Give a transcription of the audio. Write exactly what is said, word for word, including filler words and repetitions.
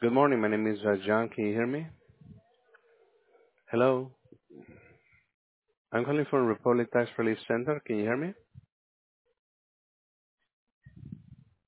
Good morning. My name is uh, John. Can you hear me? Hello. I'm calling from Republic Tax Relief Center. Can you hear me?